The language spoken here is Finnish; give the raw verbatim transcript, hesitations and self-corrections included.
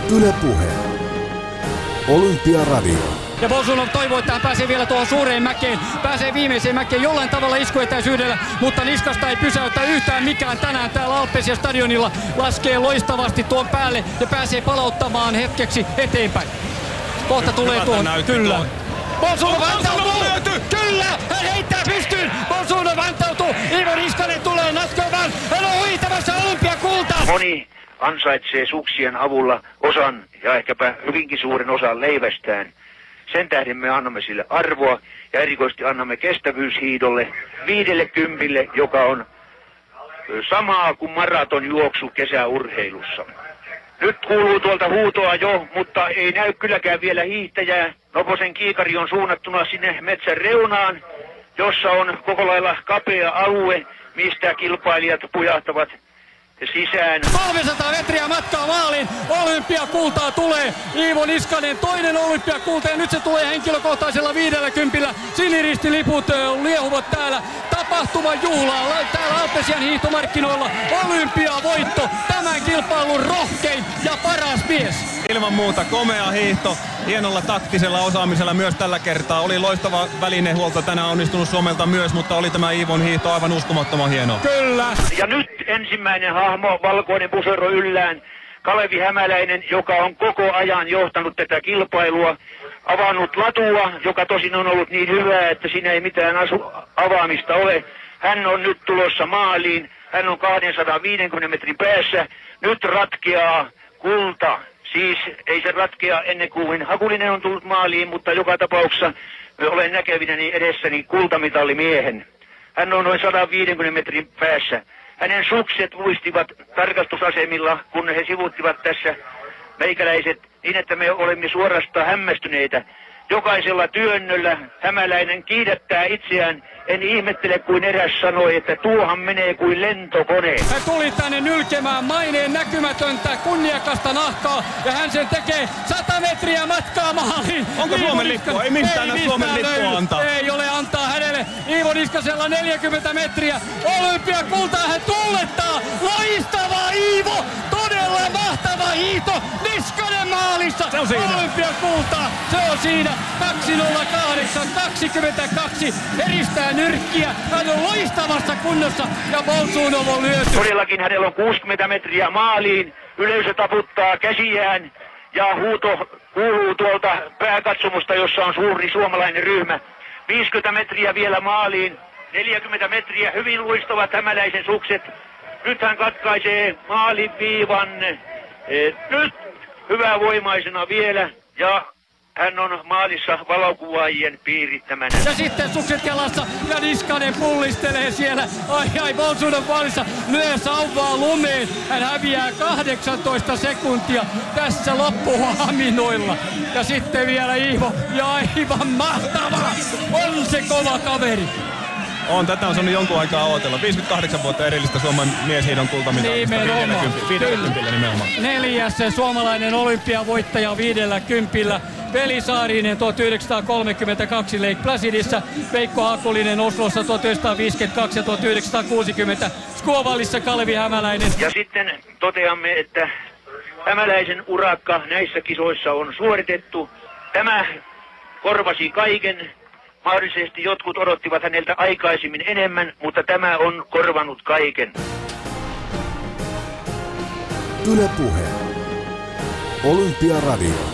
Yle Puhe. Olympiaradio. Ja Bolsunov toivoo, että hän pääsee vielä tuohon suureen mäkeen. Pääsee viimeiseen mäkeen jollain tavalla iskuetäisyydellä, mutta niskasta ei pysäytä yhtään mikään tänään täällä Alpesia stadionilla. Laskee loistavasti tuon päälle ja pääsee palauttamaan hetkeksi eteenpäin. Kohta tulee tuohon, kyllä. Bolsunov antautuu! Kyllä! Hän heittää pystyyn! Bolsunov antautuu! Iivo Niskanen tulee natkomaan! Hän on huitamassa olympiakultaa! Moni ansaitsee suksien avulla osan ja ehkäpä hyvinkin suuren osan leivästään. Sen tähden me annamme sille arvoa ja erikoisesti annamme kestävyyshiidolle viidelle kympille, joka on samaa kuin maratonjuoksu kesäurheilussa. Nyt kuuluu tuolta huutoa jo, mutta ei näy kylläkään vielä hiihtäjää. Noposen kiikari on suunnattuna sinne metsän reunaan, jossa on koko lailla kapea alue, mistä kilpailijat pujahtavat sisään. kolmesataa metriä matkaa maaliin. Olympiakultaa tulee. Iivo Niskanen toinen olympiakulta ja nyt se tulee henkilökohtaisella viidellä kympillä. Siniristiliput liehuvat täällä. Tapahtuma juhlaa täällä Alpesian hiihtomarkkinoilla. Olympiavoitto. Tämän kilpailun rohkein ja paras mies. Ilman muuta komea hiihto. Hienolla taktisella osaamisella myös tällä kertaa. Oli loistava välinehuolto tänään onnistunut Suomelta myös, mutta oli tämä Iivon hiihto aivan uskomattoman hieno. Kyllä. Ja nyt ensimmäinen hahmo, valkoinen pusero yllään, Kalevi Hämäläinen, joka on koko ajan johtanut tätä kilpailua, avannut latua, joka tosin on ollut niin hyvää, että siinä ei mitään asu- avaamista ole. Hän on nyt tulossa maaliin, hän on kaksisataaviisikymmentä metrin päässä, nyt ratkeaa kulta. Siis ei se ratkea ennen kuin Hakulinen on tullut maaliin, mutta joka tapauksessa olen näkevinäni edessäni kultamitalimiehen. Hän on noin sata viisikymmentä metrin päässä. Hänen sukset luistivat tarkastusasemilla, kun he sivuttivat tässä meikäläiset niin, että me olemme suorastaan hämmästyneitä. Jokaisella työnnöllä Hämäläinen kiidättää itseään. En ihmettele, kuin eräs sanoi, että tuohan menee kuin lentokone. Hän tuli tänne nylkemään maineen näkymätöntä kunniakasta nahkaa ja hän sen tekee sata metriä matkaa maaliin. Onko Iivo Suomen Niskanen- lippua? Ei mistään ei Suomen mistään lippua löydy. antaa. Ei ole antaa hänelle. Iivo Niskasella neljäkymmentä metriä. Olympiakultaa hän tuulettaa. Loistava Iivo! Todella mahtava hiihto. Niskanen maalissa. Se on siinä. Olympiakultaa. Se on siinä. kaksi nolla kahdeksan kaksikymmentäkaksi. Eristää nyrkkiä. Hän on loistavassa kunnossa ja Bolsunov on lyöty. Todellakin hänellä on kuusikymmentä metriä maaliin. Yleisö taputtaa käsiään ja huuto kuuluu tuolta pääkatsomusta, jossa on suuri suomalainen ryhmä. viisikymmentä metriä vielä maaliin. neljäkymmentä metriä hyvin luistavat Hämäläisen sukset. Nyt hän katkaisee maaliviivan. Eh, nyt hyvävoimaisena vielä ja hän on maalissa valokuvaajien piirittämänä. Ja sitten sukset jalassa ja Niskanen pullistelee siellä. Ai ai, Bolsunov maalissa lyö sauvaa lumeen. Hän häviää kahdeksantoista sekuntia tässä loppuhaminoilla. Ja sitten vielä Iivo. Ja aivan mahtava! On se kova kaveri. On, tätä on saanut jonkun aikaa odotella. viisikymmentäkahdeksan vuotta erillistä Suomen mieshiidon kultamitalista. Nimenomaan. Viidellä kympillä nimenomaan. Neljäs suomalainen olympiavoittaja viidellä kympillä. Veli Saarinen tuhatyhdeksänsataakolmekymmentäkaksi Lake Placidissa, Veikko Hakulinen Oslossa tuhatyhdeksänsataaviisikymmentäkaksi ja tuhatyhdeksänsataakuusikymmentä Skovallissa Kalevi Hämäläinen. Ja sitten toteamme, että Hämäläisen urakka näissä kisoissa on suoritettu. Tämä korvasi kaiken. Mahdollisesti jotkut odottivat häneltä aikaisemmin enemmän, mutta tämä on korvanut kaiken. Yle Puhe. Olympiaradio.